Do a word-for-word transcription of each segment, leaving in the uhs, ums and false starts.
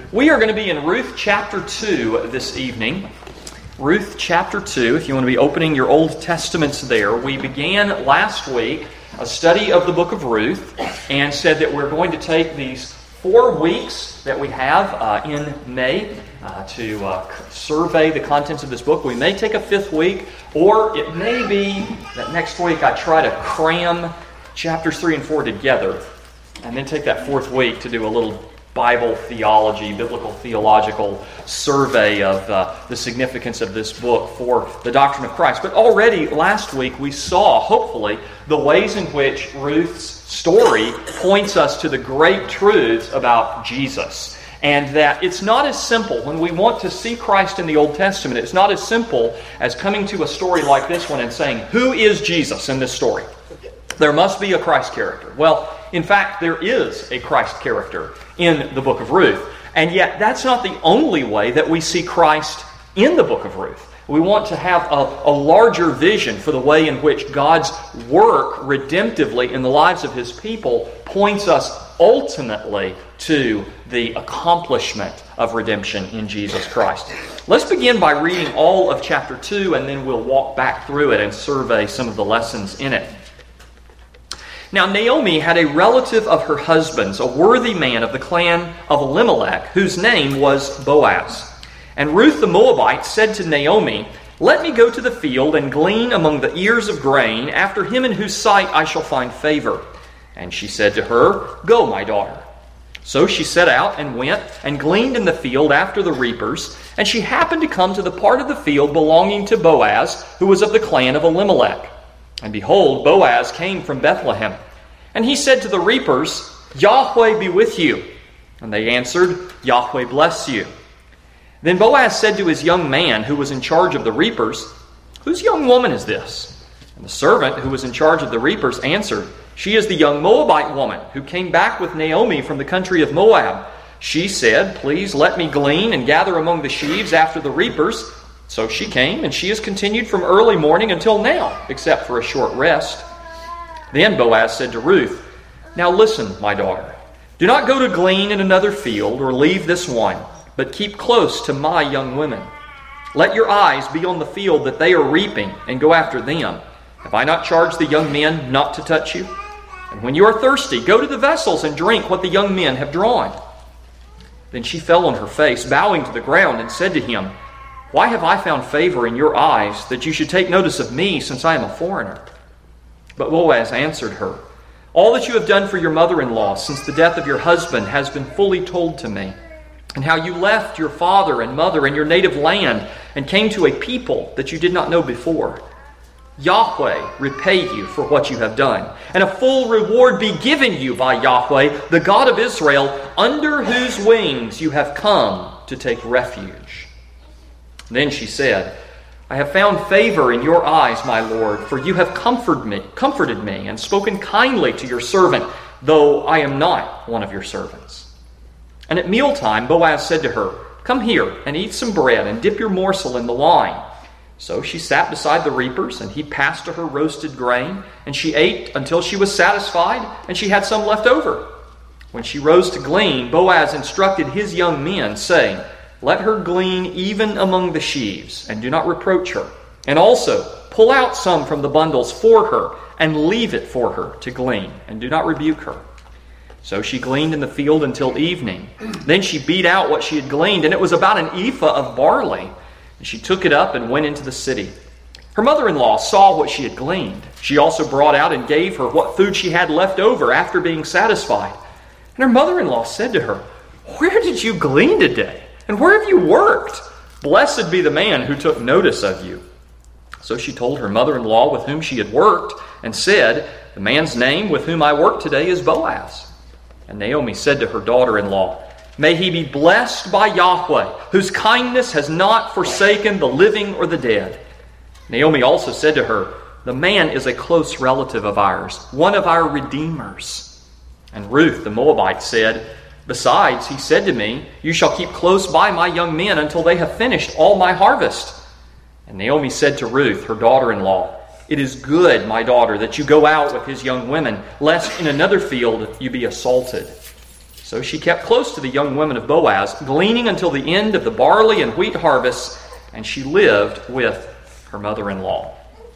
We are going to be in Ruth chapter two this evening. Ruth chapter two, if you want to be opening your Old Testaments there. We began last week a study of the book of Ruth and said that we're going to take these four weeks that we have uh, in May uh, to uh, survey the contents of this book. We may take a fifth week, or it may be that next week I try to cram chapters three and four together and then take that fourth week to do a little Bible theology, biblical theological survey of uh, the significance of this book for the doctrine of Christ. But already last week we saw, hopefully, the ways in which Ruth's story points us to the great truths about Jesus. And that it's not as simple, when we want to see Christ in the Old Testament, it's not as simple as coming to a story like this one and saying, who is Jesus in this story? There must be a Christ character. Well, in fact, there is a Christ character in the book of Ruth. And yet, that's not the only way that we see Christ in the book of Ruth. We want to have a, a larger vision for the way in which God's work redemptively in the lives of His people points us ultimately to the accomplishment of redemption in Jesus Christ. Let's begin by reading all of chapter two, and then we'll walk back through it and survey some of the lessons in it. Now Naomi had a relative of her husband's, a worthy man of the clan of Elimelech, whose name was Boaz. And Ruth the Moabite said to Naomi, "Let me go to the field and glean among the ears of grain, after him in whose sight I shall find favor." And she said to her, "Go, my daughter." So she set out and went and gleaned in the field after the reapers, and she happened to come to the part of the field belonging to Boaz, who was of the clan of Elimelech. And behold, Boaz came from Bethlehem. And he said to the reapers, "Yahweh be with you." And they answered, "Yahweh bless you." Then Boaz said to his young man who was in charge of the reapers, "Whose young woman is this?" And the servant who was in charge of the reapers answered, "She is the young Moabite woman who came back with Naomi from the country of Moab. She said, 'Please let me glean and gather among the sheaves after the reapers.' So she came, and she has continued from early morning until now, except for a short rest." Then Boaz said to Ruth, "Now listen, my daughter. Do not go to glean in another field or leave this one, but keep close to my young women. Let your eyes be on the field that they are reaping, and go after them. Have I not charged the young men not to touch you? And when you are thirsty, go to the vessels and drink what the young men have drawn." Then she fell on her face, bowing to the ground, and said to him, "Why have I found favor in your eyes, that you should take notice of me, since I am a foreigner?" But Boaz answered her, "All that you have done for your mother-in-law since the death of your husband has been fully told to me, and how you left your father and mother and your native land and came to a people that you did not know before. Yahweh repay you for what you have done, and a full reward be given you by Yahweh, the God of Israel, under whose wings you have come to take refuge." Then she said, "I have found favor in your eyes, my Lord, for you have comforted me, comforted me and spoken kindly to your servant, though I am not one of your servants." And at mealtime Boaz said to her, "Come here and eat some bread and dip your morsel in the wine." So she sat beside the reapers, and he passed to her roasted grain, and she ate until she was satisfied, and she had some left over. When she rose to glean, Boaz instructed his young men, saying, "Let her glean even among the sheaves, and do not reproach her. And also pull out some from the bundles for her, and leave it for her to glean, and do not rebuke her." So she gleaned in the field until evening. Then she beat out what she had gleaned, and it was about an ephah of barley. And she took it up and went into the city. Her mother-in-law saw what she had gleaned. She also brought out and gave her what food she had left over after being satisfied. And her mother-in-law said to her, "Where did you glean today? And where have you worked? Blessed be the man who took notice of you." So she told her mother-in-law with whom she had worked, and said, "The man's name with whom I work today is Boaz." And Naomi said to her daughter-in-law, "May he be blessed by Yahweh, whose kindness has not forsaken the living or the dead." Naomi also said to her, "The man is a close relative of ours, one of our redeemers." And Ruth the Moabite said, "Besides, he said to me, 'You shall keep close by my young men until they have finished all my harvest.'" And Naomi said to Ruth, her daughter-in-law, "It is good, my daughter, that you go out with his young women, lest in another field you be assaulted." So she kept close to the young women of Boaz, gleaning until the end of the barley and wheat harvests, and she lived with her mother-in-law.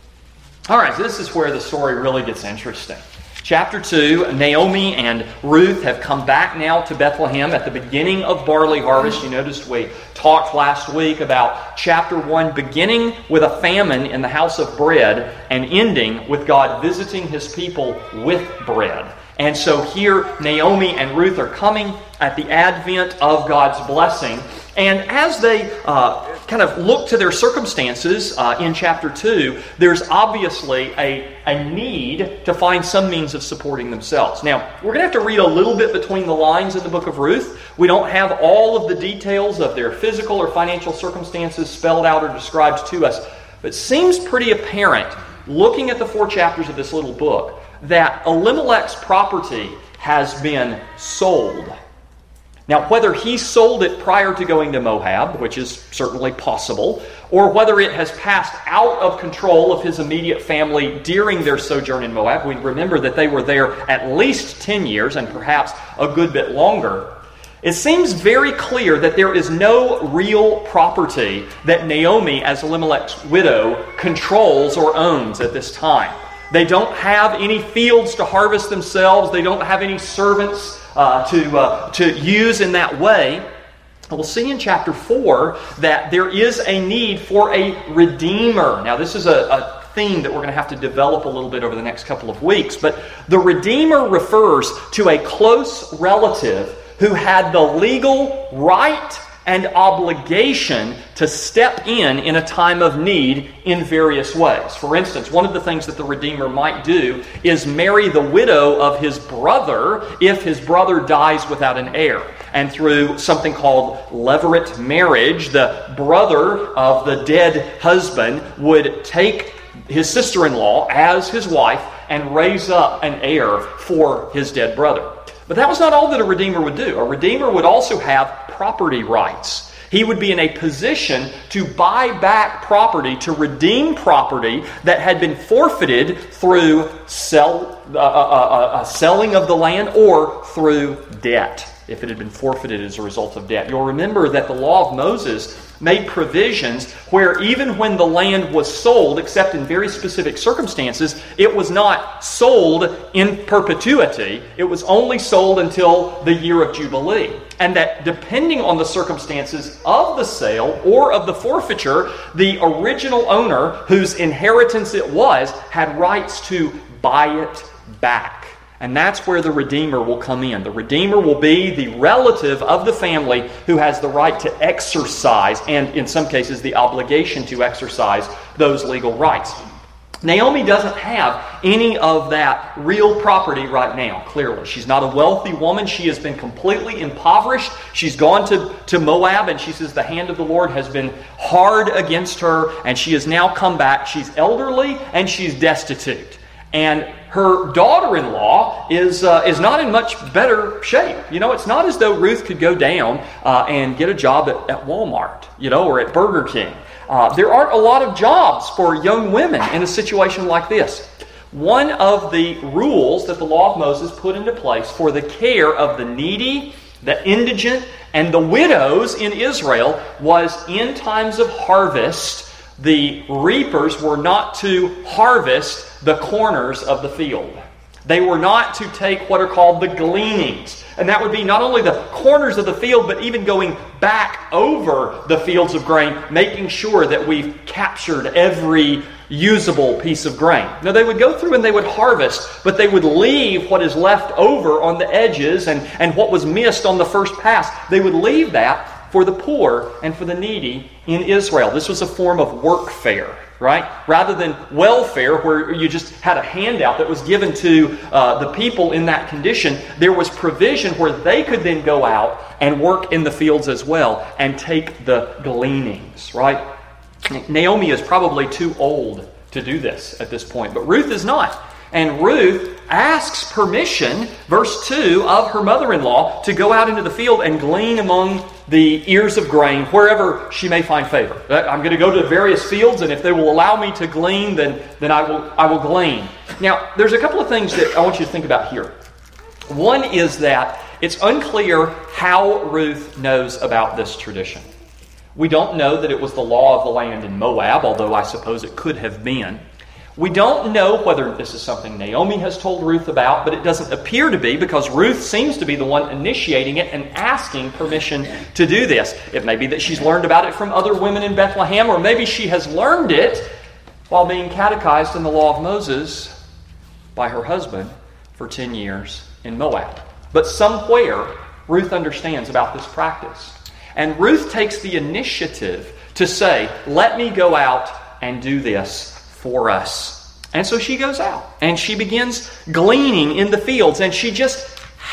All right, so this is where the story really gets interesting. Chapter two, Naomi and Ruth have come back now to Bethlehem at the beginning of barley harvest. You noticed we talked last week about chapter one beginning with a famine in the house of bread and ending with God visiting His people with bread. And so here Naomi and Ruth are coming at the advent of God's blessing. And as they uh, kind of look to their circumstances uh, in chapter two, there's obviously a, a need to find some means of supporting themselves. Now, we're going to have to read a little bit between the lines in the book of Ruth. We don't have all of the details of their physical or financial circumstances spelled out or described to us. But it seems pretty apparent, looking at the four chapters of this little book, that Elimelech's property has been sold. Now, whether he sold it prior to going to Moab, which is certainly possible, or whether it has passed out of control of his immediate family during their sojourn in Moab, we remember that they were there at least ten years and perhaps a good bit longer. It seems very clear that there is no real property that Naomi, as Elimelech's widow, controls or owns at this time. They don't have any fields to harvest themselves. They don't have any servants uh, to, uh, to use in that way. We'll see in chapter four that there is a need for a redeemer. Now, this is a, a theme that we're going to have to develop a little bit over the next couple of weeks. But the redeemer refers to a close relative who had the legal right and obligation to step in in a time of need in various ways. For instance, one of the things that the Redeemer might do is marry the widow of his brother if his brother dies without an heir. And through something called levirate marriage, the brother of the dead husband would take his sister-in-law as his wife and raise up an heir for his dead brother. But that was not all that a redeemer would do. A redeemer would also have property rights. He would be in a position to buy back property, to redeem property that had been forfeited through sell, uh, uh, uh, uh, selling of the land or through debt, if it had been forfeited as a result of debt. You'll remember that the law of Moses made provisions where even when the land was sold, except in very specific circumstances, it was not sold in perpetuity. It was only sold until the year of Jubilee. And that depending on the circumstances of the sale or of the forfeiture, the original owner, whose inheritance it was, had rights to buy it back. And that's where the Redeemer will come in. The Redeemer will be the relative of the family who has the right to exercise, and in some cases the obligation to exercise, those legal rights. Naomi doesn't have any of that real property right now, clearly. She's not a wealthy woman. She has been completely impoverished. She's gone to, to Moab, and she says the hand of the Lord has been hard against her, and she has now come back. She's elderly, and she's destitute. And her daughter-in-law is uh, is not in much better shape. You know, it's not as though Ruth could go down uh, and get a job at, at Walmart, you know, or at Burger King. Uh, there aren't a lot of jobs for young women in a situation like this. One of the rules that the law of Moses put into place for the care of the needy, the indigent, and the widows in Israel was in times of harvest, the reapers were not to harvest the corners of the field. They were not to take what are called the gleanings. And that would be not only the corners of the field, but even going back over the fields of grain, making sure that we've captured every usable piece of grain. Now, they would go through and they would harvest, but they would leave what is left over on the edges and, and what was missed on the first pass. They would leave that for the poor and for the needy in Israel. This was a form of workfare, right? Rather than welfare, where you just had a handout that was given to uh, the people in that condition, there was provision where they could then go out and work in the fields as well and take the gleanings, right? Naomi is probably too old to do this at this point, but Ruth is not. And Ruth asks permission, verse two, of her mother-in-law to go out into the field and glean among the ears of grain wherever she may find favor. I'm going to go to various fields, and if they will allow me to glean, then, then I will I will glean. Now, there's a couple of things that I want you to think about here. One is that it's unclear how Ruth knows about this tradition. We don't know that it was the law of the land in Moab, although I suppose it could have been. We don't know whether this is something Naomi has told Ruth about, but it doesn't appear to be because Ruth seems to be the one initiating it and asking permission to do this. It may be that she's learned about it from other women in Bethlehem, or maybe she has learned it while being catechized in the law of Moses by her husband for ten years in Moab. But somewhere, Ruth understands about this practice. And Ruth takes the initiative to say, let me go out and do this for us. And so she goes out and she begins gleaning in the fields, and she just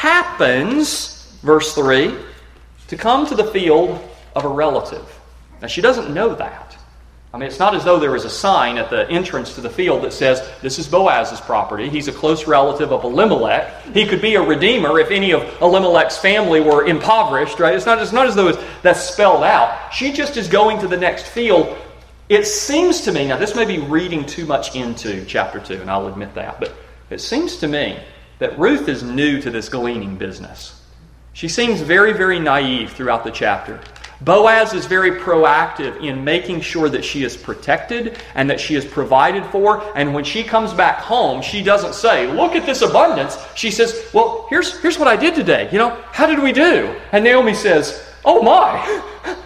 happens, verse three, to come to the field of a relative. Now she doesn't know that. I mean, it's not as though there is a sign at the entrance to the field that says, this is Boaz's property. He's a close relative of Elimelech. He could be a redeemer if any of Elimelech's family were impoverished, right? It's not, it's not as though it's, that's spelled out. She just is going to the next field. It seems to me, now this may be reading too much into chapter two, and I'll admit that, but it seems to me that Ruth is new to this gleaning business. She seems very, very naive throughout the chapter. Boaz is very proactive in making sure that she is protected and that she is provided for. And when she comes back home, she doesn't say, look at this abundance. She says, well, here's, here's what I did today. You know, how did we do? And Naomi says, oh my,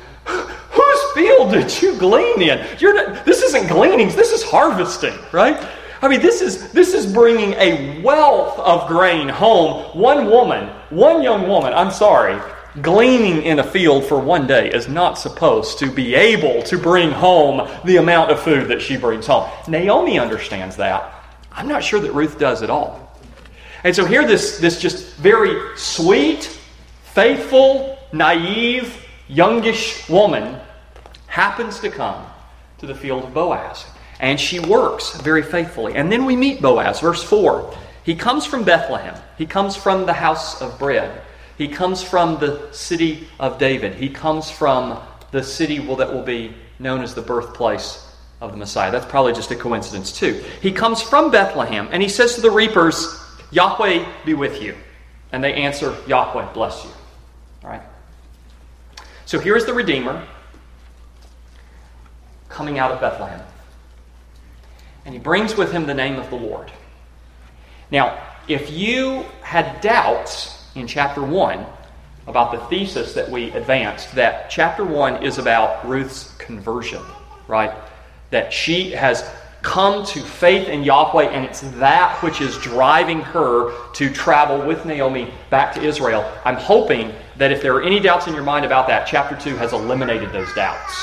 whose field did you glean in? You're not, this isn't gleanings, this is harvesting, right? I mean, this is this is bringing a wealth of grain home. One woman, one young woman, I'm sorry, gleaning in a field for one day is not supposed to be able to bring home the amount of food that she brings home. Naomi understands that. I'm not sure that Ruth does at all. And so here this, this just very sweet, faithful, naive, youngish woman happens to come to the field of Boaz. And she works very faithfully. And then we meet Boaz, verse four. He comes from Bethlehem. He comes from the house of bread. He comes from the city of David. He comes from the city that will be known as the birthplace of the Messiah. That's probably just a coincidence too. He comes from Bethlehem, and he says to the reapers, Yahweh be with you. And they answer, Yahweh bless you. All right. So here's the Redeemer coming out of Bethlehem. And he brings with him the name of the Lord. Now, if you had doubts in chapter one about the thesis that we advanced, that chapter one is about Ruth's conversion, right? That she has come to faith in Yahweh, and it's that which is driving her to travel with Naomi back to Israel. I'm hoping that if there are any doubts in your mind about that, chapter two has eliminated those doubts.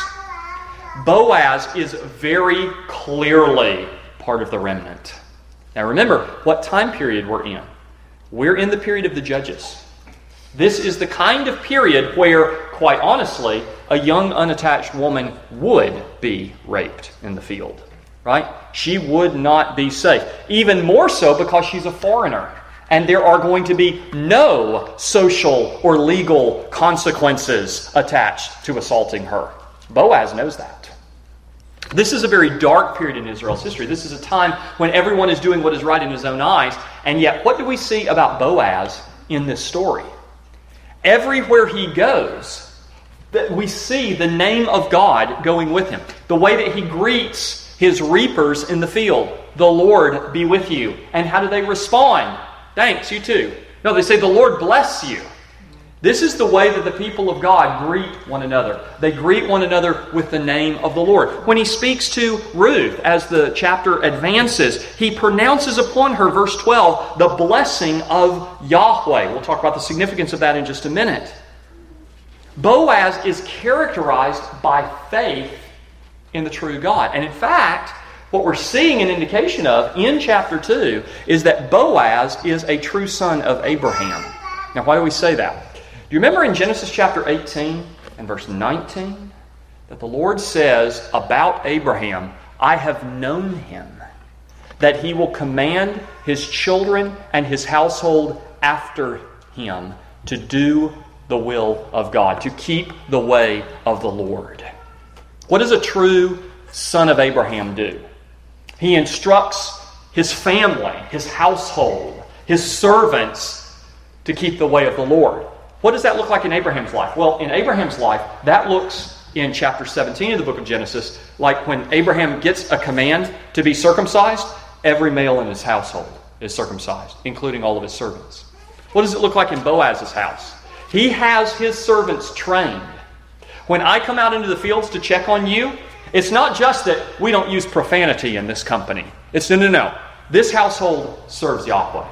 Boaz is very clearly part of the remnant. Now remember what time period we're in. We're in the period of the Judges. This is the kind of period where, quite honestly, a young unattached woman would be raped in the field. Right? She would not be safe. Even more so because she's a foreigner. And there are going to be no social or legal consequences attached to assaulting her. Boaz knows that. This is a very dark period in Israel's history. This is a time when everyone is doing what is right in his own eyes. And yet, what do we see about Boaz in this story? Everywhere he goes, that we see the name of God going with him. The way that he greets his reapers in the field. The Lord be with you. And how do they respond? Thanks, you too. No, they say, the Lord bless you. This is the way that the people of God greet one another. They greet one another with the name of the Lord. When he speaks to Ruth, as the chapter advances, he pronounces upon her, verse twelve, the blessing of Yahweh. We'll talk about the significance of that in just a minute. Boaz is characterized by faith in the true God. And in fact, what we're seeing an indication of in chapter two is that Boaz is a true son of Abraham. Now, why do we say that? Do you remember in Genesis chapter eighteen and verse nineteen that the Lord says about Abraham, I have known him, that he will command his children and his household after him to do the will of God, to keep the way of the Lord. What does a true son of Abraham do? He instructs his family, his household, his servants to keep the way of the Lord. What does that look like in Abraham's life? Well, in Abraham's life, that looks in chapter seventeen of the book of Genesis like when Abraham gets a command to be circumcised, every male in his household is circumcised, including all of his servants. What does it look like in Boaz's house? He has his servants trained. When I come out into the fields to check on you, it's not just that we don't use profanity in this company. It's no, no, no. This household serves Yahweh.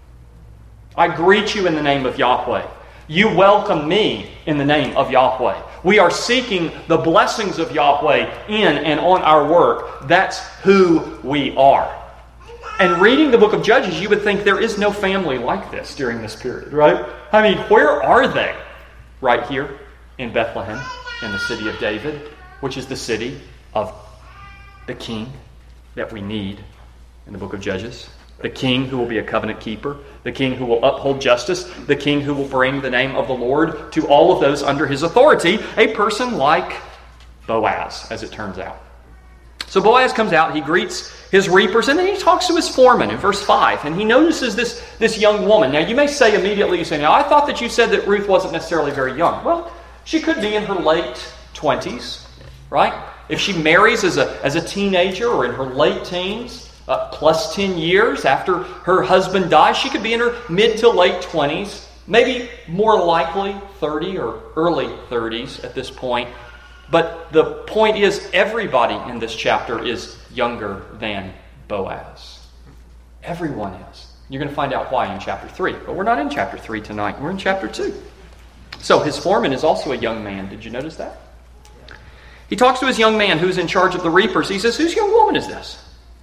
I greet you in the name of Yahweh. You welcome me in the name of Yahweh. We are seeking the blessings of Yahweh in and on our work. That's who we are. And reading the book of Judges, you would think there is no family like this during this period, right? I mean, where are they? Right here in Bethlehem, in the city of David, which is the city of the king that we need in the book of Judges. The king who will be a covenant keeper, the king who will uphold justice, the king who will bring the name of the Lord to all of those under his authority, a person like Boaz, as it turns out. So Boaz comes out, he greets his reapers, and then he talks to his foreman in verse five, and he notices this, this young woman. Now you may say immediately, you say, now I thought that you said that Ruth wasn't necessarily very young. Well, she could be in her late twenties, right? If she marries as a, as a teenager or in her late teens, Uh, plus ten years after her husband dies, she could be in her mid to late twenties, maybe more likely thirty or early thirties at this point. But the point is, everybody in this chapter is younger than Boaz. Everyone is. You're going to find out why in chapter three. But we're not in chapter three tonight. We're in chapter two. So his foreman is also a young man. Did you notice that? He talks to his young man who's in charge of the reapers. He says, whose young woman is this?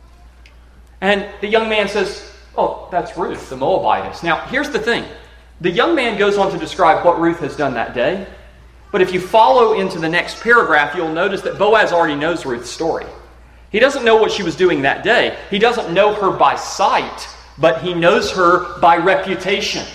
And the young man says, oh, that's Ruth, the Moabitess. Now, here's the thing. The young man goes on to describe what Ruth has done that day. But if you follow into the next paragraph, you'll notice that Boaz already knows Ruth's story. He doesn't know what she was doing that day. He doesn't know her by sight, but he knows her by reputation.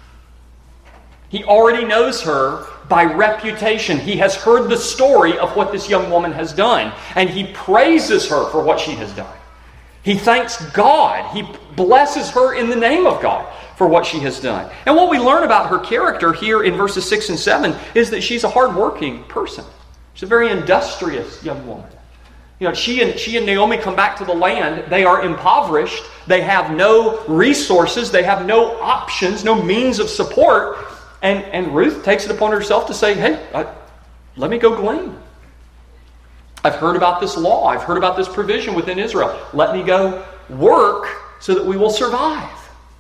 He already knows her by reputation. He has heard the story of what this young woman has done, and he praises her for what she has done. He thanks God. He blesses her in the name of God for what she has done. And what we learn about her character here in verses six and seven is that she's a hardworking person. She's a very industrious young woman. You know, she and she and Naomi come back to the land. They are impoverished. They have no resources. They have no options, no means of support. And, and Ruth takes it upon herself to say, hey, I, let me go glean. I've heard about this law. I've heard about this provision within Israel. Let me go work so that we will survive.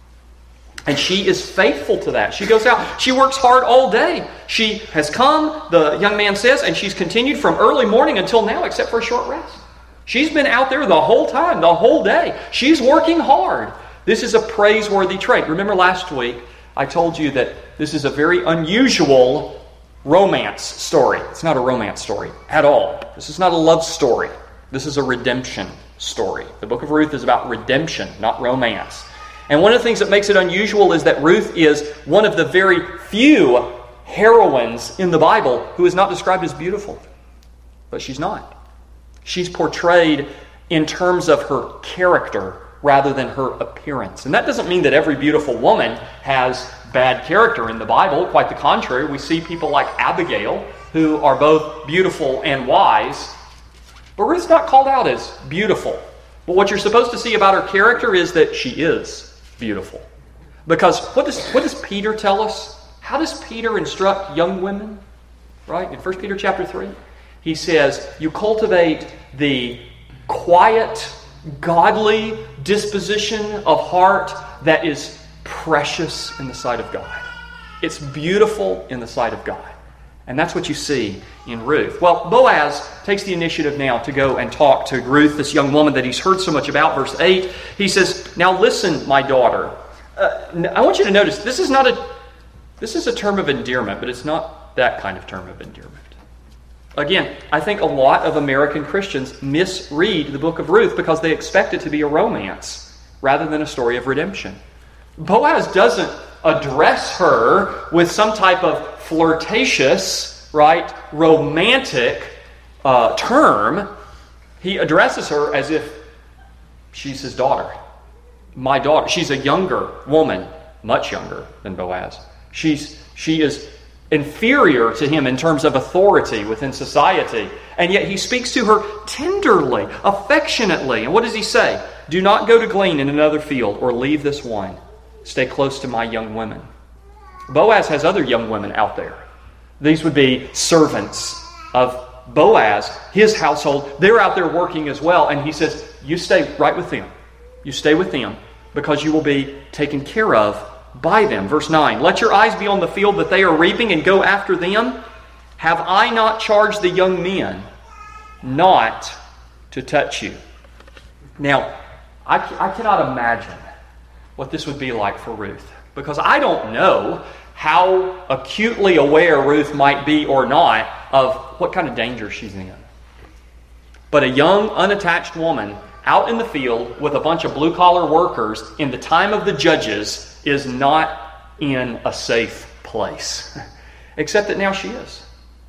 And she is faithful to that. She goes out. She works hard all day. She has come, the young man says, and she's continued from early morning until now, except for a short rest. She's been out there the whole time, the whole day. She's working hard. This is a praiseworthy trait. Remember last week, I told you that this is a very unusual romance story. It's not a romance story at all. This is not a love story. This is a redemption story. The book of Ruth is about redemption, not romance. And one of the things that makes it unusual is that Ruth is one of the very few heroines in the Bible who is not described as beautiful. But she's not. She's portrayed in terms of her character rather than her appearance. And that doesn't mean that every beautiful woman has bad character in the Bible. Quite the contrary. We see people like Abigail who are both beautiful and wise. But Ruth's not called out as beautiful. But what you're supposed to see about her character is that she is beautiful. Because what does, what does Peter tell us? How does Peter instruct young women? Right? In First Peter chapter three. He says, you cultivate the quiet, godly disposition of heart that is precious in the sight of God. It's beautiful in the sight of God. And that's what you see in Ruth. Well, Boaz takes the initiative now to go and talk to Ruth, this young woman that he's heard so much about. Verse eight, he says, now listen, my daughter. Uh, I want you to notice, this is not a, this is a term of endearment, but it's not that kind of term of endearment. Again, I think a lot of American Christians misread the book of Ruth because they expect it to be a romance rather than a story of redemption. Boaz doesn't address her with some type of flirtatious, right, romantic uh, term. He addresses her as if she's his daughter. My daughter. She's a younger woman much younger than Boaz. She's she is inferior to him in terms of authority within society. And yet he speaks to her tenderly, affectionately. And what does he say? Do not go to glean in another field or leave this one. Stay close to my young women. Boaz has other young women out there. These would be servants of Boaz, his household. They're out there working as well. And he says, you stay right with them. You stay with them because you will be taken care of by them. Verse nine, let your eyes be on the field that they are reaping and go after them. Have I not charged the young men not to touch you? Now, I, I cannot imagine what this would be like for Ruth, because I don't know how acutely aware Ruth might be or not of what kind of danger she's in. But a young, unattached woman out in the field with a bunch of blue-collar workers in the time of the judges is not in a safe place. Except that now she is.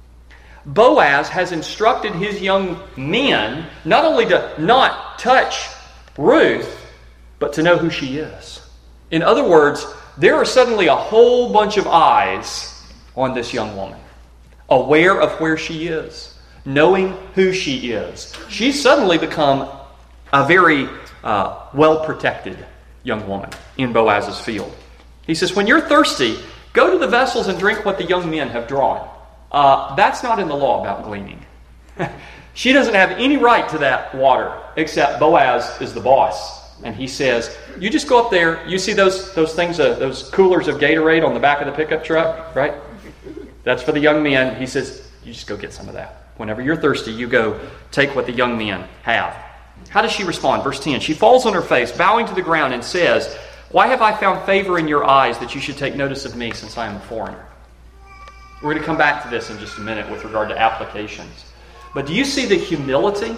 Boaz has instructed his young men not only to not touch Ruth, but to know who she is. In other words, there are suddenly a whole bunch of eyes on this young woman, aware of where she is, knowing who she is. She's suddenly become a very uh, well-protected young woman in Boaz's field. He says, when you're thirsty, go to the vessels and drink what the young men have drawn. Uh, that's not in the law about gleaning. She doesn't have any right to that water, except Boaz is the boss. And he says, you just go up there, you see those those things, uh, those coolers of Gatorade on the back of the pickup truck, right? That's for the young men. He says, you just go get some of that. Whenever you're thirsty, you go take what the young men have. How does she respond? Verse ten, she falls on her face, bowing to the ground, and says, why have I found favor in your eyes that you should take notice of me since I am a foreigner? We're going to come back to this in just a minute with regard to applications. But do you see the humility?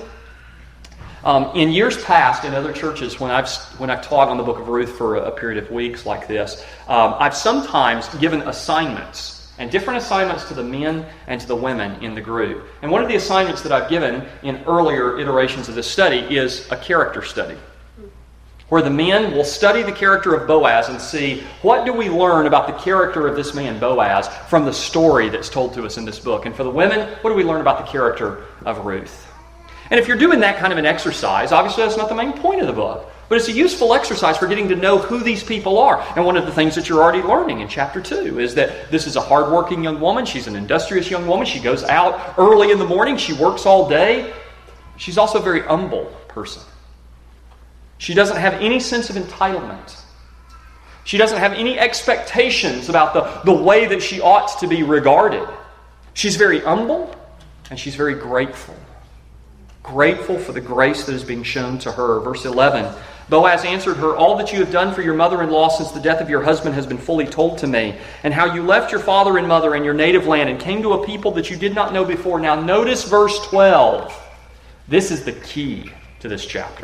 Um, in years past, in other churches, when I've when I've taught on the book of Ruth for a, a period of weeks like this, um, I've sometimes given assignments, and different assignments to the men and to the women in the group. And one of the assignments that I've given in earlier iterations of this study is a character study, where the men will study the character of Boaz and see, what do we learn about the character of this man Boaz from the story that's told to us in this book? And for the women, what do we learn about the character of Ruth? And if you're doing that kind of an exercise, obviously that's not the main point of the book, but it's a useful exercise for getting to know who these people are. And one of the things that you're already learning in chapter two is that this is a hardworking young woman. She's an industrious young woman. She goes out early in the morning. She works all day. She's also a very humble person. She doesn't have any sense of entitlement. She doesn't have any expectations about the, the way that she ought to be regarded. She's very humble, and she's very grateful. Grateful for the grace that is being shown to her. Verse eleven, Boaz answered her, all that you have done for your mother-in-law since the death of your husband has been fully told to me, and how you left your father and mother and your native land and came to a people that you did not know before. Now notice verse twelve. This is the key to this chapter.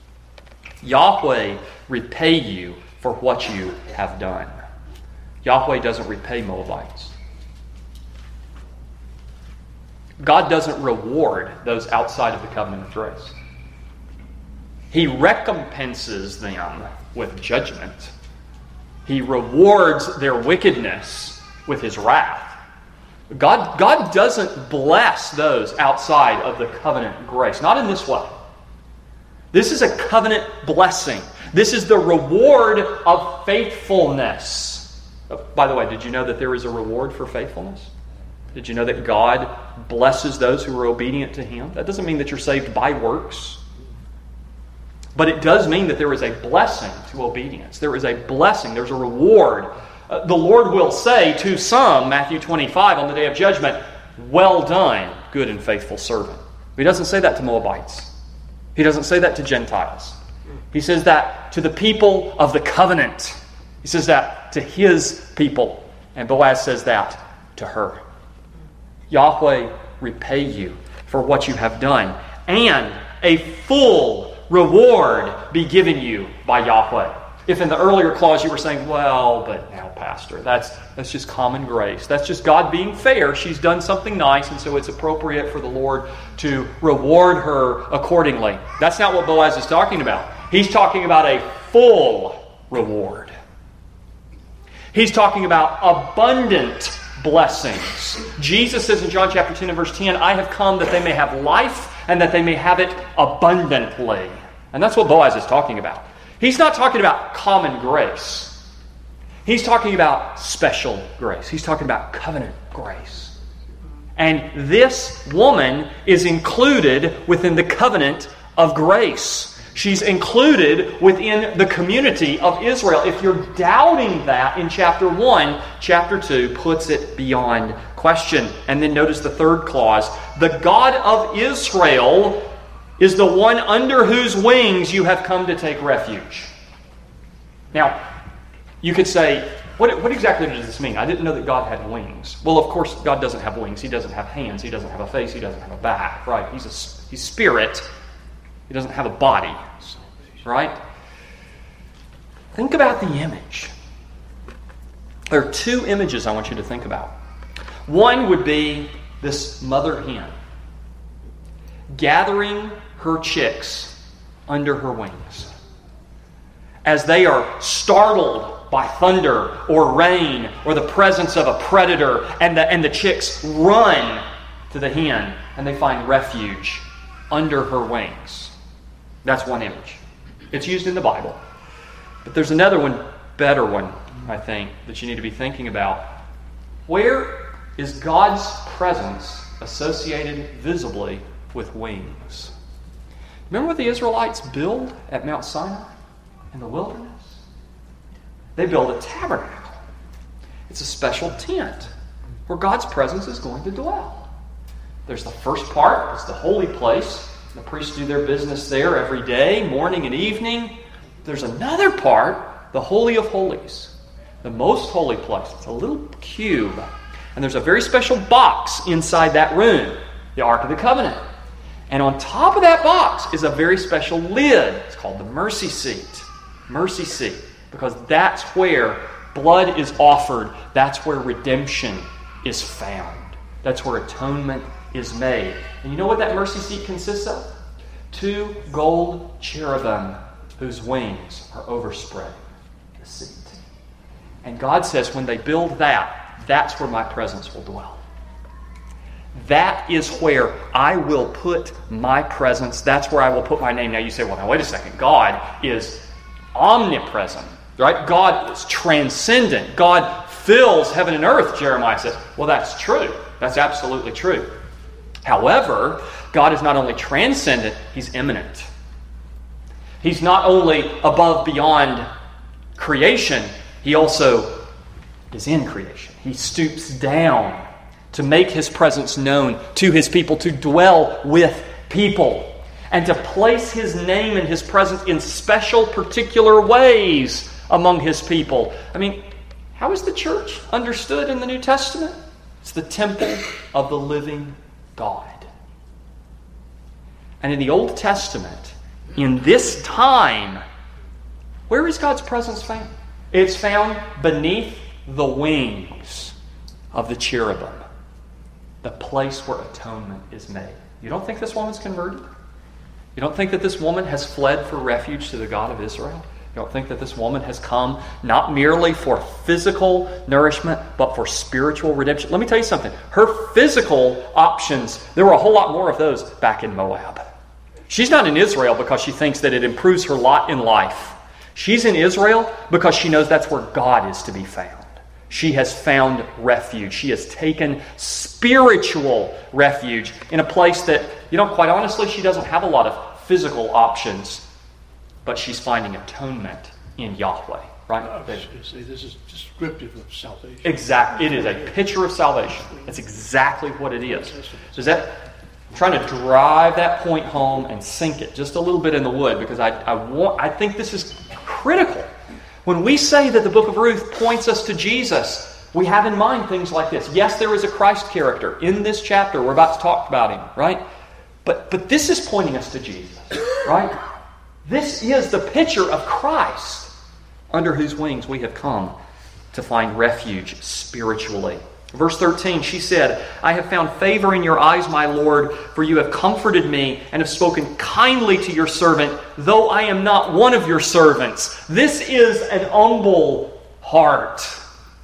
Yahweh repay you for what you have done. Yahweh doesn't repay Moabites. God doesn't reward those outside of the covenant of grace. He recompenses them with judgment. He rewards their wickedness with His wrath. God, God doesn't bless those outside of the covenant grace. Not in this way. This is a covenant blessing. This is the reward of faithfulness. By the way, did you know that there is a reward for faithfulness? Did you know that God blesses those who are obedient to Him? That doesn't mean that you're saved by works. But it does mean that there is a blessing to obedience. There is a blessing. There's a reward. Uh, the Lord will say to some, Matthew twenty-five, on the day of judgment, well done, good and faithful servant. He doesn't say that to Moabites. He doesn't say that to Gentiles. He says that to the people of the covenant. He says that to His people. And Boaz says that to her. Yahweh repay you for what you have done, and a full reward be given you by Yahweh. If in the earlier clause you were saying, well, but now, Pastor, that's that's just common grace. That's just God being fair. She's done something nice, and so it's appropriate for the Lord to reward her accordingly. That's not what Boaz is talking about. He's talking about a full reward. He's talking about abundant blessings. Jesus says in John chapter ten and verse ten, I have come that they may have life and that they may have it abundantly. And that's what Boaz is talking about. He's not talking about common grace. He's talking about special grace. He's talking about covenant grace. And this woman is included within the covenant of grace. She's included within the community of Israel. If you're doubting that in chapter one, chapter two puts it beyond question. And then notice the third clause. The God of Israel is the one under whose wings you have come to take refuge. Now, you could say, what, what exactly does this mean? I didn't know that God had wings. Well, of course, God doesn't have wings. He doesn't have hands. He doesn't have a face. He doesn't have a back. Right? He's a, he's spirit. He doesn't have a body. Right? Think about the image. There are two images I want you to think about. One would be this mother hen gathering her chicks under her wings as they are startled by thunder or rain or the presence of a predator, and the, and the chicks run to the hen and they find refuge under her wings. That's one image. It's used in the Bible. But there's another one, better one, I think, that you need to be thinking about. Where is God's presence associated visibly with wings? Remember what the Israelites build at Mount Sinai in the wilderness? They build a tabernacle. It's a special tent where God's presence is going to dwell. There's the first part, it's the holy place. The priests do their business there every day, morning and evening. There's another part, the Holy of Holies, the most holy place. It's a little cube. And there's a very special box inside that room, the Ark of the Covenant. And on top of that box is a very special lid. It's called the mercy seat. Mercy seat. Because that's where blood is offered. That's where redemption is found. That's where atonement is made. And you know what that mercy seat consists of? Two gold cherubim whose wings are overspread the seat. And God says when they build that, that's where my presence will dwell. That is where I will put my presence. That's where I will put my name. Now you say, well, now wait a second. God is omnipresent, right? God is transcendent. God fills heaven and earth, Jeremiah says. Well, that's true. That's absolutely true. However, God is not only transcendent, He's immanent. He's not only above, beyond creation, He also is in creation. He stoops down to make His presence known to His people, to dwell with people, and to place His name and His presence in special, particular ways among His people. I mean, how is the church understood in the New Testament? It's the temple of the living God. And in the Old Testament, in this time, where is God's presence found? It's found beneath the wings of the cherubim, the place where atonement is made. You don't think this woman's converted? You don't think that this woman has fled for refuge to the God of Israel? You don't think that this woman has come not merely for physical nourishment, but for spiritual redemption? Let me tell you something. Her physical options, there were a whole lot more of those back in Moab. She's not in Israel because she thinks that it improves her lot in life. She's in Israel because she knows that's where God is to be found. She has found refuge. She has taken spiritual refuge in a place that, you know, quite honestly, she doesn't have a lot of physical options. But she's finding atonement in Yahweh, right? I was going to say, this is descriptive of salvation. Exactly. It is a picture of salvation. That's exactly what it is. Does that... I'm trying to drive that point home and sink it just a little bit in the wood, because I, I want I think this is critical. When we say that the book of Ruth points us to Jesus, we have in mind things like this. Yes, there is a Christ character in this chapter. We're about to talk about him, right? But but this is pointing us to Jesus, right? This is the picture of Christ, under whose wings we have come to find refuge spiritually. Verse thirteen, she said, I have found favor in your eyes, my Lord, for you have comforted me and have spoken kindly to your servant, though I am not one of your servants. This is an humble heart.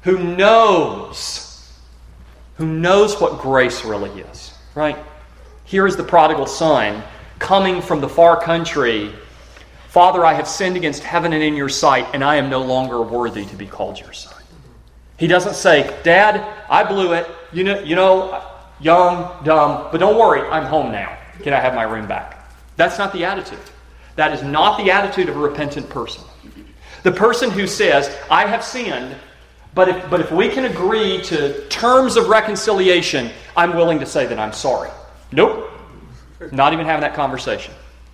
who knows, who knows what grace really is, right? Here is the prodigal son coming from the far country. Father, I have sinned against heaven and in your sight, and I am no longer worthy to be called your son. He doesn't say, Dad, I blew it. You know, you know, young, dumb, but don't worry, I'm home now. Can I have my room back? That's not the attitude. That is not the attitude of a repentant person. The person who says, I have sinned, but if, but if we can agree to terms of reconciliation, I'm willing to say that I'm sorry. Nope. Not even having that conversation.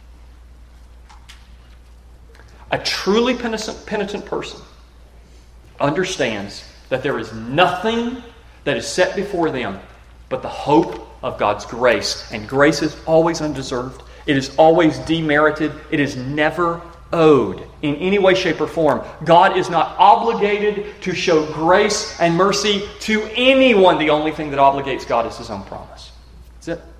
A truly penitent, penitent person understands that there is nothing that is set before them but the hope of God's grace. And grace is always undeserved. It is always demerited. It is never owed in any way, shape, or form. God is not obligated to show grace and mercy to anyone. The only thing that obligates God is His own promise. That's it.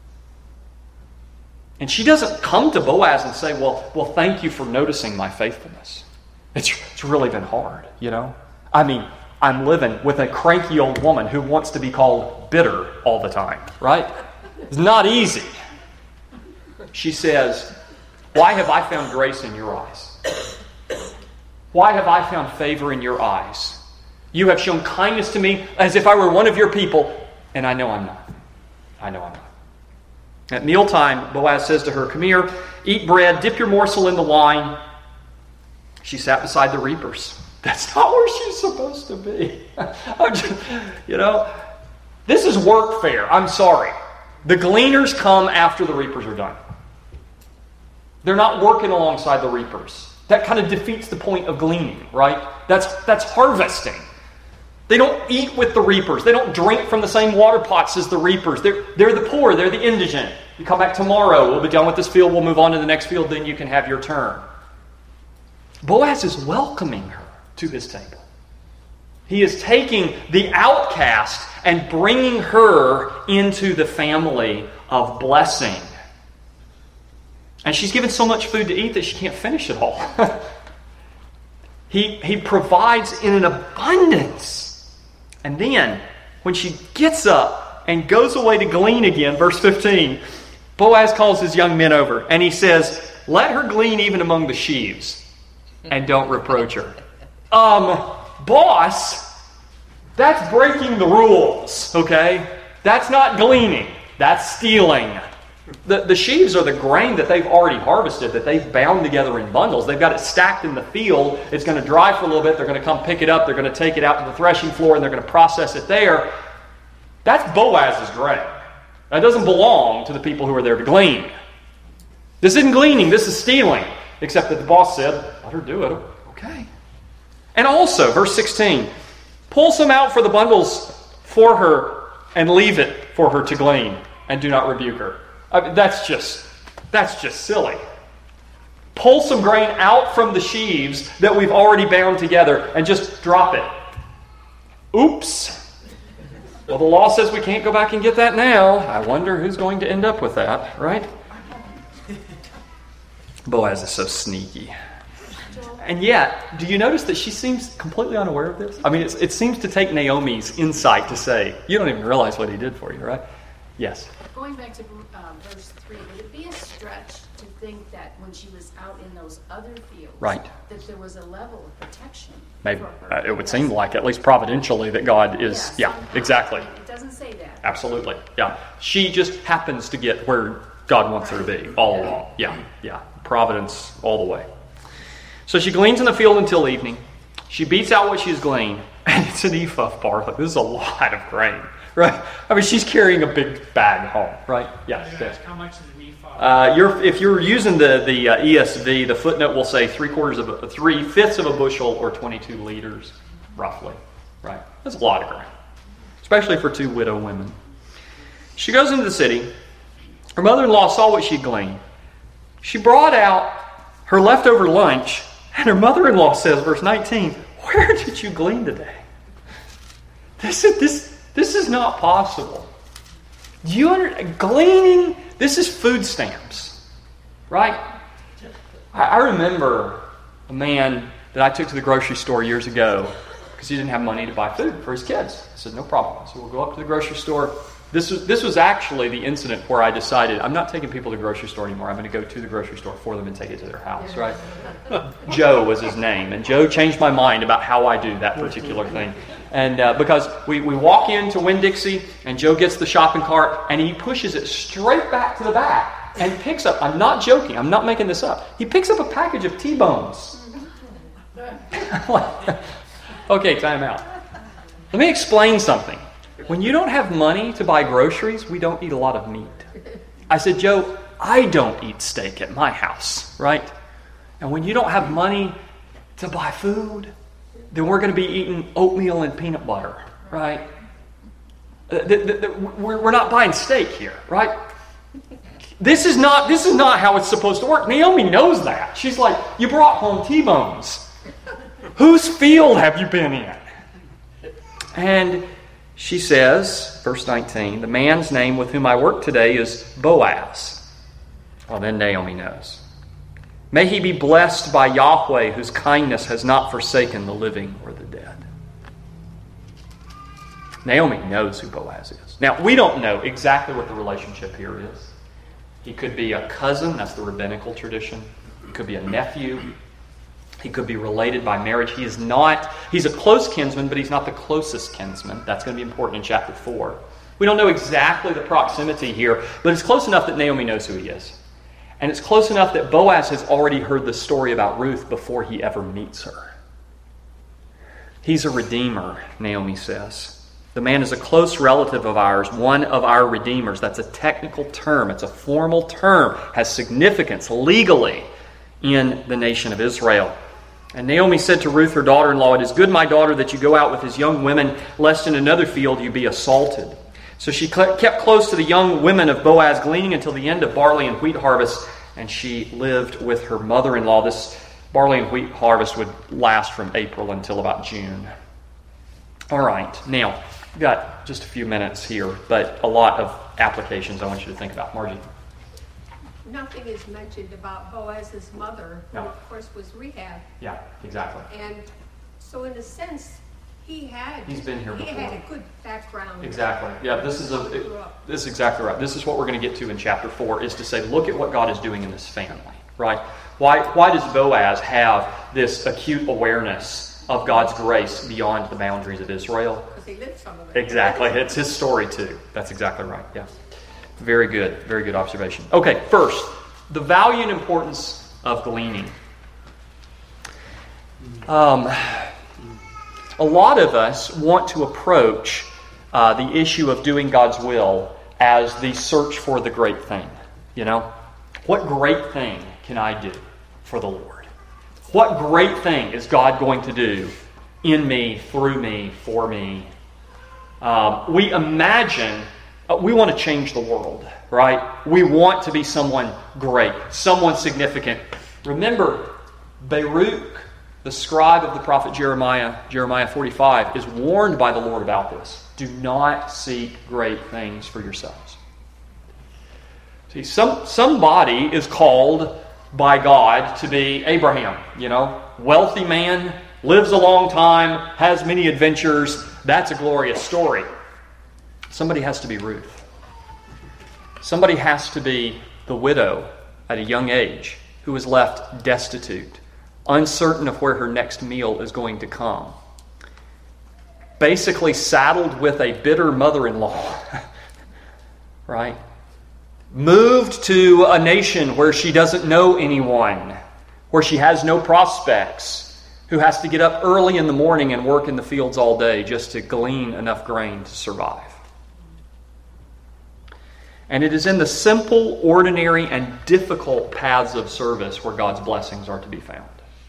And she doesn't come to Boaz and say, well, well, thank you for noticing my faithfulness. It's, it's really been hard, you know? I mean, I'm living with a cranky old woman who wants to be called bitter all the time, right? It's not easy. She says, why have I found grace in your eyes? Why have I found favor in your eyes? You have shown kindness to me as if I were one of your people, and I know I'm not. I know I'm not. At mealtime, Boaz says to her, come here, eat bread, dip your morsel in the wine. She sat beside the reapers. That's not where she's supposed to be. I'm just, you know, this is work fare. I'm sorry. The gleaners come after the reapers are done. They're not working alongside the reapers. That kind of defeats the point of gleaning, right? That's, that's harvesting. They don't eat with the reapers. They don't drink from the same water pots as the reapers. They're, they're the poor. They're the indigent. You come back tomorrow. We'll be done with this field. We'll move on to the next field. Then you can have your turn. Boaz is welcoming her to his table. He is taking the outcast and bringing her into the family of blessing. And she's given so much food to eat that she can't finish it all. he, he provides in an abundance. And then, when she gets up and goes away to glean again, verse fifteen, Boaz calls his young men over and he says, let her glean even among the sheaves and don't reproach her. Um, boss, that's breaking the rules, okay? That's not gleaning. That's stealing. The, the sheaves are the grain that they've already harvested, that they've bound together in bundles. They've got it stacked in the field. It's going to dry for a little bit. They're going to come pick it up. They're going to take it out to the threshing floor, and they're going to process it there. That's Boaz's grain. That doesn't belong to the people who are there to glean. This isn't gleaning. This is stealing. Except that the boss said, let her do it. Okay. And also, verse sixteen, pull some out for the bundles for her and leave it for her to glean, and do not rebuke her. I mean, that's just, that's just silly. Pull some grain out from the sheaves that we've already bound together and just drop it. Oops. Well, the law says we can't go back and get that now. I wonder who's going to end up with that, right? Boaz is so sneaky. And yet, do you notice that she seems completely unaware of this? I mean, it's, it seems to take Naomi's insight to say, you don't even realize what he did for you, right? Yes. Going back to um, verse three, would it be a stretch to think that when she was out in those other fields, right, that there was a level of protection? Maybe for her? uh, it would seem like, at least providentially, that God is. Yeah, yeah exactly. It doesn't say that. Absolutely. Yeah. She just happens to get where God wants her to be all Yeah. along. Yeah. Yeah. Providence all the way. So she gleans in the field until evening. She beats out what she has gleaned, and it's an ephah of barley. This is a lot of grain, right? I mean, she's carrying a big bag home, right? Yeah. Yes. How much is an ephah? Uh, you're, if you're using the the uh, E S V, the footnote will say three quarters of a, three fifths of a bushel, or twenty-two liters, roughly. Right? That's a lot of grain, especially for two widow women. She goes into the city. Her mother-in-law saw what she'd gleaned. She brought out her leftover lunch, and her mother-in-law says, verse nineteen, "Where did you glean today?" This is this this is not possible. Do you under gleaning? This is food stamps, right? I, I remember a man that I took to the grocery store years ago because he didn't have money to buy food for his kids. I said, no problem. So we'll go up to the grocery store. This was this was actually the incident where I decided I'm not taking people to the grocery store anymore. I'm going to go to the grocery store for them and take it to their house, right? Joe was his name, and Joe changed my mind about how I do that particular thing. And uh, because we, we walk into Winn-Dixie, and Joe gets the shopping cart, and he pushes it straight back to the back and picks up, I'm not joking, I'm not making this up, he picks up a package of T-bones. Okay, time out. Let me explain something. When you don't have money to buy groceries, we don't eat a lot of meat. I said, Joe, I don't eat steak at my house, right? And when you don't have money to buy food, then we're going to be eating oatmeal and peanut butter, right? We're not buying steak here, right? This is not, this is not how it's supposed to work. Naomi knows that. She's like, you brought home T-bones. Whose field have you been in? And she says, verse nineteen, the man's name with whom I work today is Boaz. Well, then Naomi knows. May he be blessed by Yahweh, whose kindness has not forsaken the living or the dead. Naomi knows who Boaz is. Now, we don't know exactly what the relationship here is. He could be a cousin, that's the rabbinical tradition. He could be a nephew. He could be related by marriage. He is not, he's a close kinsman, but he's not the closest kinsman. That's going to be important in chapter four. We don't know exactly the proximity here, but it's close enough that Naomi knows who he is. And it's close enough that Boaz has already heard the story about Ruth before he ever meets her. He's a redeemer, Naomi says. The man is a close relative of ours, one of our redeemers. That's a technical term. It's a formal term. Has significance legally in the nation of Israel. And Naomi said to Ruth, her daughter-in-law, it is good, my daughter, that you go out with his young women, lest in another field you be assaulted. So she kept close to the young women of Boaz, gleaning until the end of barley and wheat harvest, and she lived with her mother-in-law. This barley and wheat harvest would last from April until about June. All right, now, we've got just a few minutes here, but a lot of applications I want you to think about. Margie? Nothing is mentioned about Boaz's mother, who No. of course was Rehab. Yeah, exactly. And so in a sense, he had He's been here he before. had a good background. Exactly. Yeah, this is a it, this is exactly right. This is what we're going to get to in chapter four, is to say, look at what God is doing in this family, right? Why why does Boaz have this acute awareness of God's grace beyond the boundaries of Israel? Because he lived some of it. Exactly. It's his story too. That's exactly right. Yeah. Very good. Very good observation. Okay, first, the value and importance of gleaning. Um, a lot of us want to approach uh, the issue of doing God's will as the search for the great thing. You know, what great thing can I do for the Lord? What great thing is God going to do in me, through me, for me? Um, we imagine uh, we want to change the world, right? We want to be someone great, someone significant. Remember, Baruch, the scribe of the prophet Jeremiah, Jeremiah forty-five, is warned by the Lord about this. Do not seek great things for yourselves. See, some somebody is called by God to be Abraham, you know, wealthy man, lives a long time, has many adventures. That's a glorious story. Somebody has to be Ruth. Somebody has to be the widow at a young age who is left destitute, uncertain of where her next meal is going to come, basically saddled with a bitter mother-in-law, right? Moved to a nation where she doesn't know anyone, where she has no prospects, who has to get up early in the morning and work in the fields all day just to glean enough grain to survive. And it is in the simple, ordinary, and difficult paths of service where God's blessings are to be found.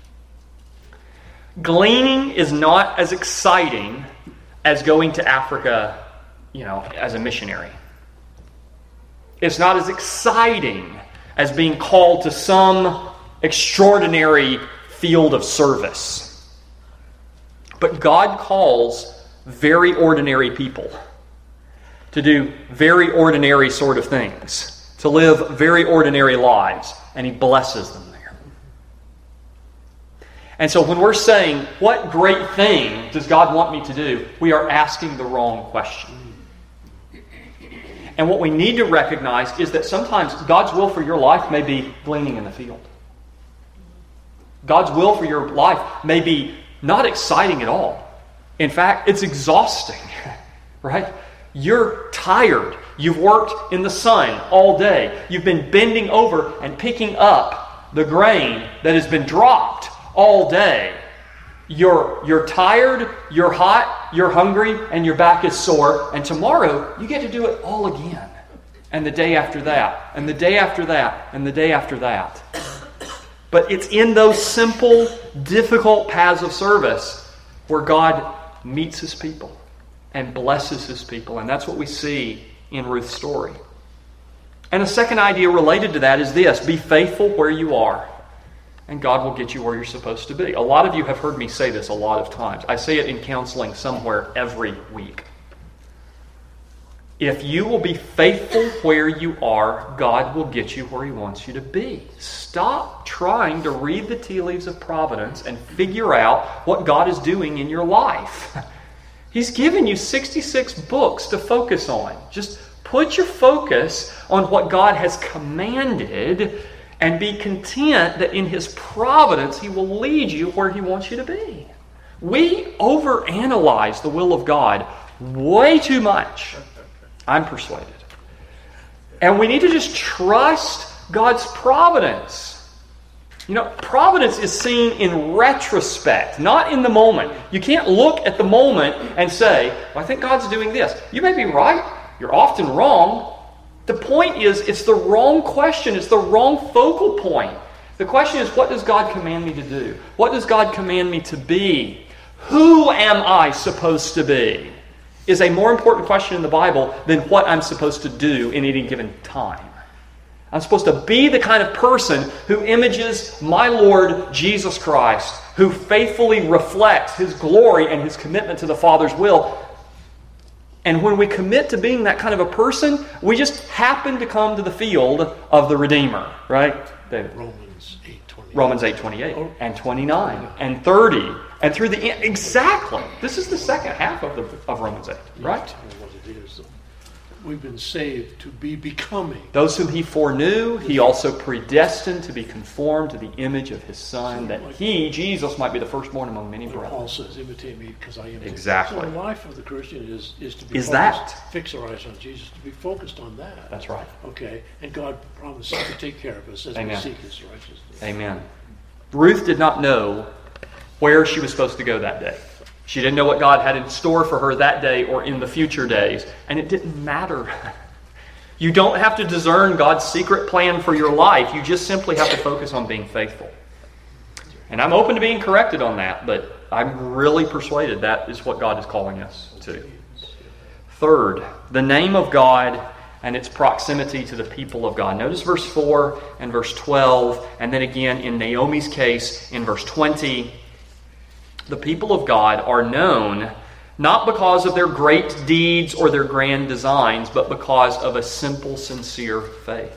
Gleaning is not as exciting as going to Africa, you know, as a missionary. It's not as exciting as being called to some extraordinary field of service. But God calls very ordinary people to do very ordinary sort of things, to live very ordinary lives, and He blesses them there. And so when we're saying, what great thing does God want me to do? We are asking the wrong question. And what we need to recognize is that sometimes God's will for your life may be gleaning in the field. God's will for your life may be not exciting at all. In fact, it's exhausting, right? You're tired. You've worked in the sun all day. You've been bending over and picking up the grain that has been dropped all day. You're, you're tired, you're hot, you're hungry, and your back is sore. And tomorrow, you get to do it all again. And the day after that, and the day after that, and the day after that. But it's in those simple, difficult paths of service where God meets His people and blesses His people. And that's what we see in Ruth's story. And a second idea related to that is this: be faithful where you are, and God will get you where you're supposed to be. A lot of you have heard me say this a lot of times. I say it in counseling somewhere every week. If you will be faithful where you are, God will get you where He wants you to be. Stop trying to read the tea leaves of providence and figure out what God is doing in your life. He's given you sixty-six books to focus on. Just put your focus on what God has commanded and be content that in His providence He will lead you where He wants you to be. We overanalyze the will of God way too much. I'm persuaded. And we need to just trust God's providence. You know, providence is seen in retrospect, not in the moment. You can't look at the moment and say, well, I think God's doing this. You may be right. You're often wrong. The point is, it's the wrong question. It's the wrong focal point. The question is, what does God command me to do? What does God command me to be? Who am I supposed to be? Is a more important question in the Bible than what I'm supposed to do in any given time. I'm supposed to be the kind of person who images my Lord Jesus Christ, who faithfully reflects His glory and His commitment to the Father's will. And when we commit to being that kind of a person, we just happen to come to the field of the Redeemer, right, David? Romans eight twenty-eight. Romans eight twenty-eight oh. and twenty-nine and thirty and through the end. Exactly. This is the second half of the of Romans eight, right? What it is. We've been saved to be becoming. Those whom He foreknew, He also predestined to be conformed to the image of His Son, that He, Jesus, might be the firstborn among many brethren. Paul says, imitate me because I imitate. Exactly. So the life of the Christian is, is to be is focused, that. fix our eyes on Jesus, to be focused on that. That's right. Okay, and God promises to take care of us as Amen. we seek His righteousness. Amen. Ruth did not know where she was supposed to go that day. She didn't know what God had in store for her that day or in the future days. And it didn't matter. You don't have to discern God's secret plan for your life. You just simply have to focus on being faithful. And I'm open to being corrected on that, but I'm really persuaded that is what God is calling us to. Third, the name of God and its proximity to the people of God. Notice verse four and verse twelve, and then again in Naomi's case in verse twenty. The people of God are known not because of their great deeds or their grand designs, but because of a simple, sincere faith.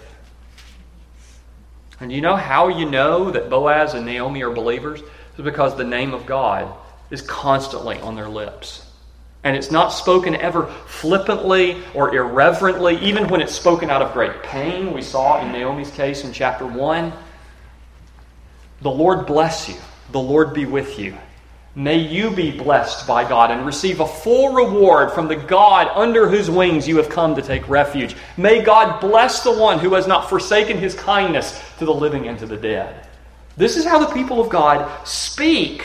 And you know how you know that Boaz and Naomi are believers? It's because the name of God is constantly on their lips. And it's not spoken ever flippantly or irreverently, even when it's spoken out of great pain. We saw in Naomi's case in chapter one. The Lord bless you. The Lord be with you. May you be blessed by God and receive a full reward from the God under whose wings you have come to take refuge. May God bless the one who has not forsaken His kindness to the living and to the dead. This is how the people of God speak.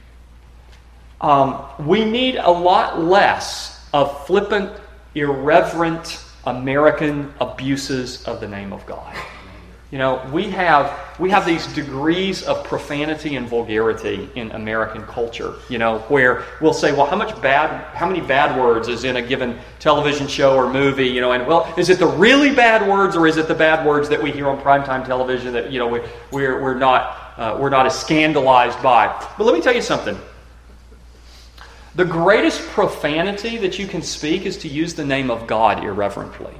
Um, we need a lot less of flippant, irreverent American abuses of the name of God. You know, we have we have these degrees of profanity and vulgarity in American culture, you know, where we'll say, well, how much bad, how many bad words is in a given television show or movie, you know, and well, is it the really bad words or is it the bad words that we hear on primetime television that, you know, we, we're we're not uh, we're not as scandalized by? But let me tell you something. The greatest profanity that you can speak is to use the name of God irreverently.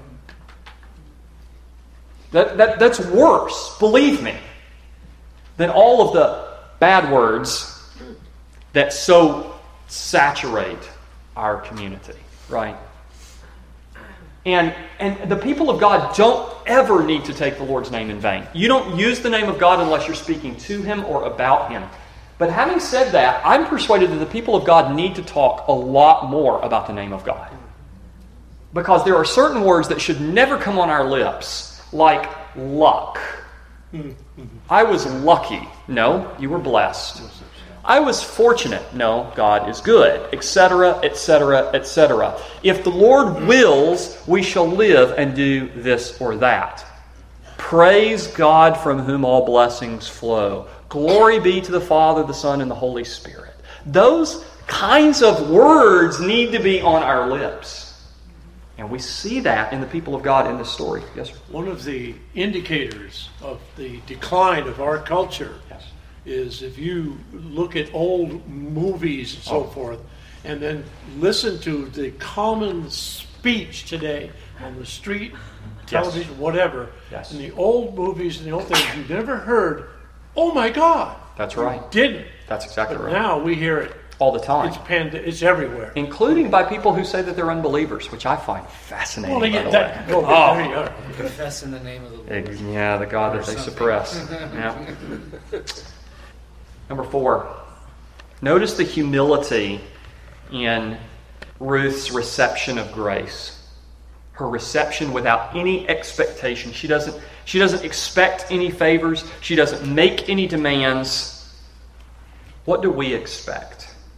That, that, that's worse, believe me, than all of the bad words that so saturate our community, right? And, and the people of God don't ever need to take the Lord's name in vain. You don't use the name of God unless you're speaking to Him or about Him. But having said that, I'm persuaded that the people of God need to talk a lot more about the name of God. Because there are certain words that should never come on our lips, like luck. I was lucky. No, you were blessed. I was fortunate. No, God is good, et cetera, et cetera, et cetera. If the Lord wills, we shall live and do this or that. Praise God from whom all blessings flow. Glory be to the Father, the Son, and the Holy Spirit. Those kinds of words need to be on our lips. And we see that in the people of God in this story. Yes, sir? One of the indicators of the decline of our culture Yes. is if you look at old movies and so Oh. forth, and then listen to the common speech today on the street, television, whatever. Yes. In the old movies and the old things, you never heard, "Oh my God!" That's You right. didn't. That's exactly But right. now we hear it. All the time. It's pand- It's everywhere. Including by people who say that they're unbelievers, which I find fascinating, Well, by yeah, the that, way. well, Oh. there you are. Confess in the name of the Lord. Ex- Yeah, the God that Or they something. suppress. Yeah. Number four, notice the humility in Ruth's reception of grace. Her reception without any expectation. She doesn't, she doesn't expect any favors. She doesn't make any demands. What do we expect?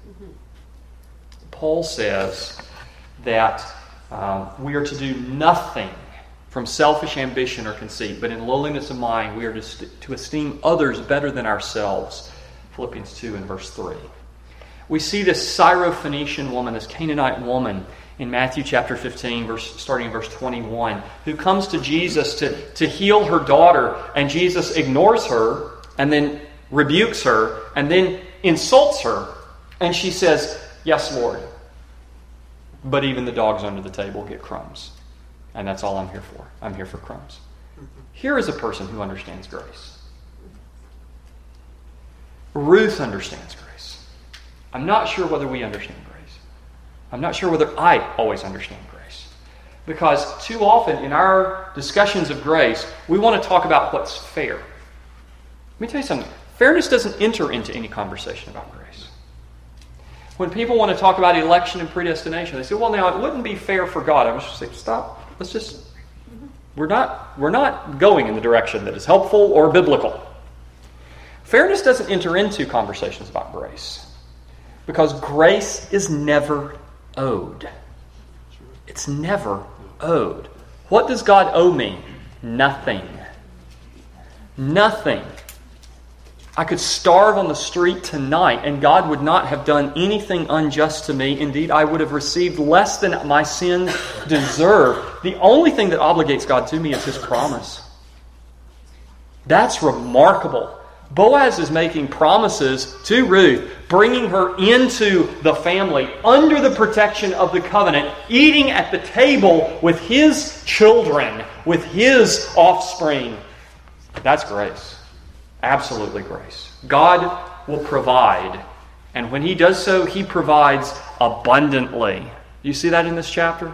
Paul says that um, we are to do nothing from selfish ambition or conceit, but in lowliness of mind we are to, st- to esteem others better than ourselves. Philippians two and verse three. We see this Syrophoenician woman, this Canaanite woman, in Matthew chapter fifteen, verse, starting in verse twenty-one, who comes to Jesus to, to heal her daughter, and Jesus ignores her, and then rebukes her, and then insults her, and she says, "Yes, Lord, but even the dogs under the table get crumbs. And that's all I'm here for. I'm here for crumbs." Here is a person who understands grace. Ruth understands grace. I'm not sure whether we understand grace. I'm not sure whether I always understand grace. Because too often in our discussions of grace, we want to talk about what's fair. Let me tell you something. Fairness doesn't enter into any conversation about grace. When people want to talk about election and predestination, they say, well, now, it wouldn't be fair for God. I was just saying, stop. Let's just... We're not, we're not going in the direction that is helpful or biblical. Fairness doesn't enter into conversations about grace. Because grace is never owed. It's never owed. What does God owe me? Nothing. Nothing. I could starve on the street tonight and God would not have done anything unjust to me. Indeed, I would have received less than my sins deserve. The only thing that obligates God to me is His promise. That's remarkable. Boaz is making promises to Ruth, bringing her into the family under the protection of the covenant, eating at the table with his children, with his offspring. That's grace. Absolutely grace. God will provide. And when He does so, He provides abundantly. You see that in this chapter?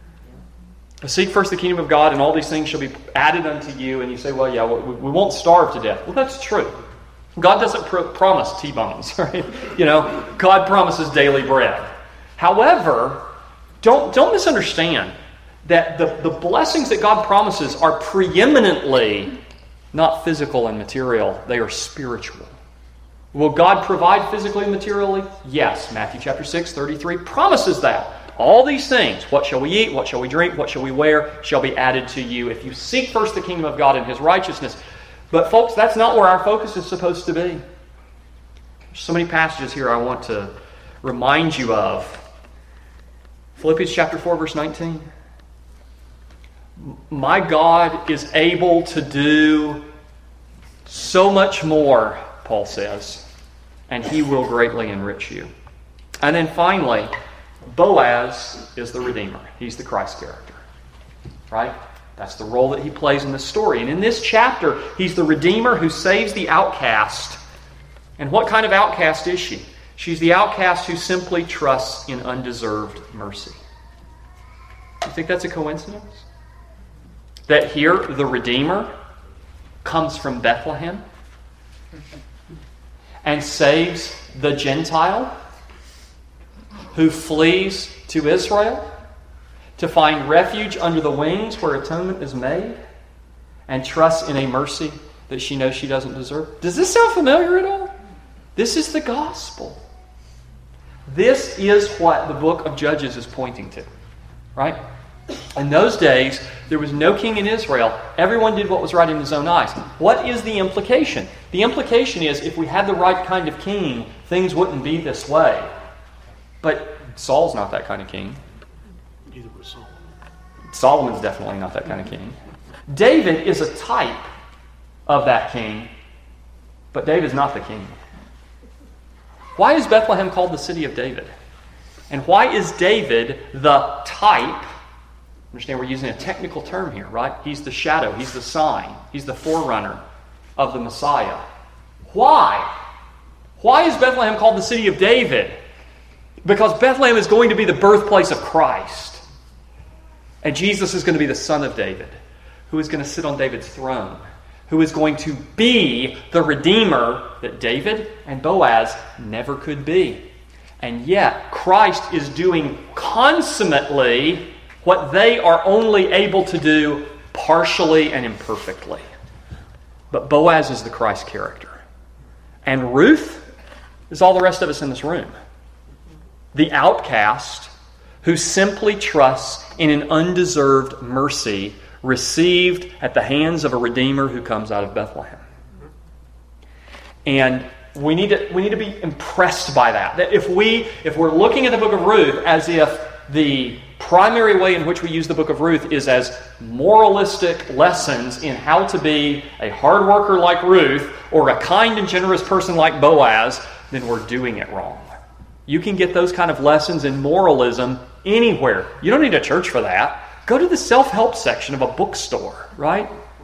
Seek first the kingdom of God, and all these things shall be added unto you. And you say, well, yeah, we, we won't starve to death. Well, that's true. God doesn't pro- promise T-bones, right? You know, God promises daily bread. However, don't, don't misunderstand that the, the blessings that God promises are preeminently not physical and material. They are spiritual. Will God provide physically and materially? Yes. Matthew chapter six, thirty-three promises that. All these things, what shall we eat, what shall we drink, what shall we wear, shall be added to you if you seek first the kingdom of God and His righteousness. But folks, that's not where our focus is supposed to be. There's so many passages here I want to remind you of. Philippians chapter four, verse nineteen. My God is able to do so much more, Paul says, and He will greatly enrich you. And then finally, Boaz is the Redeemer. He's the Christ character. Right? That's the role that he plays in the story. And in this chapter, he's the Redeemer who saves the outcast And what kind of outcast is she? She's the outcast who simply trusts in undeserved mercy. You think that's a coincidence? That here the Redeemer comes from Bethlehem and saves the Gentile who flees to Israel to find refuge under the wings where atonement is made and trusts in a mercy that she knows she doesn't deserve. Does this sound familiar at all? This is the gospel. This is what the book of Judges is pointing to, right? In those days, there was no king in Israel. Everyone did what was right in his own eyes. What is the implication? The implication is if we had the right kind of king, things wouldn't be this way. But Saul's not that kind of king. Neither was Solomon. Solomon's definitely not that kind of king. David is a type of that king, but David's not the king. Why is Bethlehem called the city of David? And why is David the type? Understand, we're using a technical term here, right? He's the shadow, he's the sign, he's the forerunner of the Messiah. Why? Why is Bethlehem called the city of David? Because Bethlehem is going to be the birthplace of Christ. And Jesus is going to be the son of David, who is going to sit on David's throne, who is going to be the Redeemer that David and Boaz never could be. And yet, Christ is doing consummately what they are only able to do partially and imperfectly. But Boaz is the Christ character. And Ruth is all the rest of us in this room. The outcast who simply trusts in an undeserved mercy received at the hands of a Redeemer who comes out of Bethlehem. And we need to we need to be impressed by that. That if we if we're looking at the book of Ruth as if the primary way in which we use the book of Ruth is as moralistic lessons in how to be a hard worker like Ruth or a kind and generous person like Boaz, then we're doing it wrong. You can get those kind of lessons in moralism anywhere. You don't need a church for that. Go to the self-help section of a bookstore, right?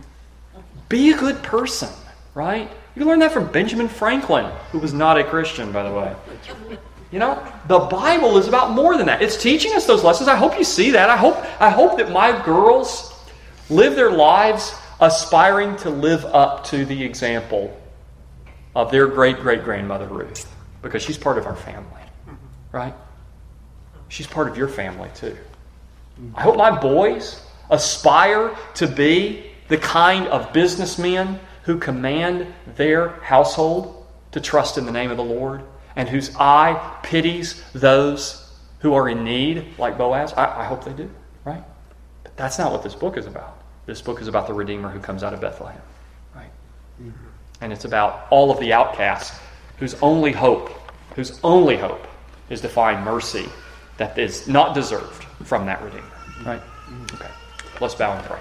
Be a good person, right? You can learn that from Benjamin Franklin, who was not a Christian, by the way. You know, the Bible is about more than that. It's teaching us those lessons. I hope you see that. I hope, I hope that my girls live their lives aspiring to live up to the example of their great-great-grandmother Ruth, because she's part of our family, right? She's part of your family too. I hope my boys aspire to be the kind of businessmen who command their household to trust in the name of the Lord and whose eye pities those who are in need, like Boaz. I, I hope they do, right? But that's not what this book is about. This book is about the Redeemer who comes out of Bethlehem, right? Mm-hmm. And it's about all of the outcasts whose only hope, whose only hope is to find mercy that is not deserved from that Redeemer, right? Okay, let's bow and pray.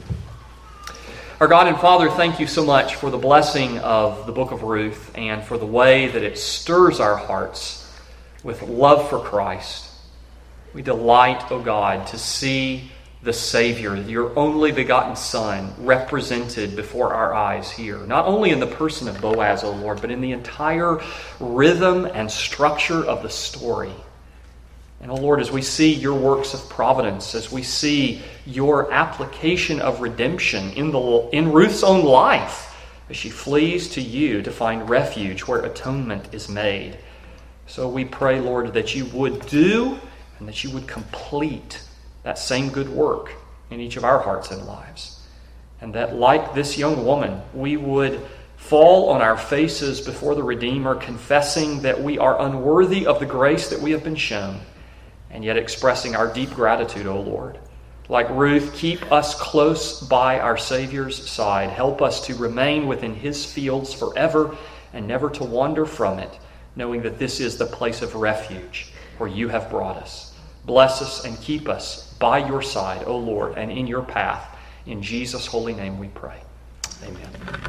Our God and Father, thank you so much for the blessing of the book of Ruth and for the way that it stirs our hearts with love for Christ. We delight, O God, to see the Savior, your only begotten Son, represented before our eyes here, not only in the person of Boaz, O Lord, but in the entire rhythm and structure of the story. And, oh Lord, as we see your works of providence, as we see your application of redemption in the in Ruth's own life, as she flees to you to find refuge where atonement is made. So we pray, Lord, that you would do and that you would complete that same good work in each of our hearts and lives. And that, like this young woman, we would fall on our faces before the Redeemer, confessing that we are unworthy of the grace that we have been shown, and yet expressing our deep gratitude, O Lord. Like Ruth, keep us close by our Savior's side. Help us to remain within his fields forever and never to wander from it, knowing that this is the place of refuge where you have brought us. Bless us and keep us by your side, O Lord, and in your path. In Jesus' holy name we pray. Amen.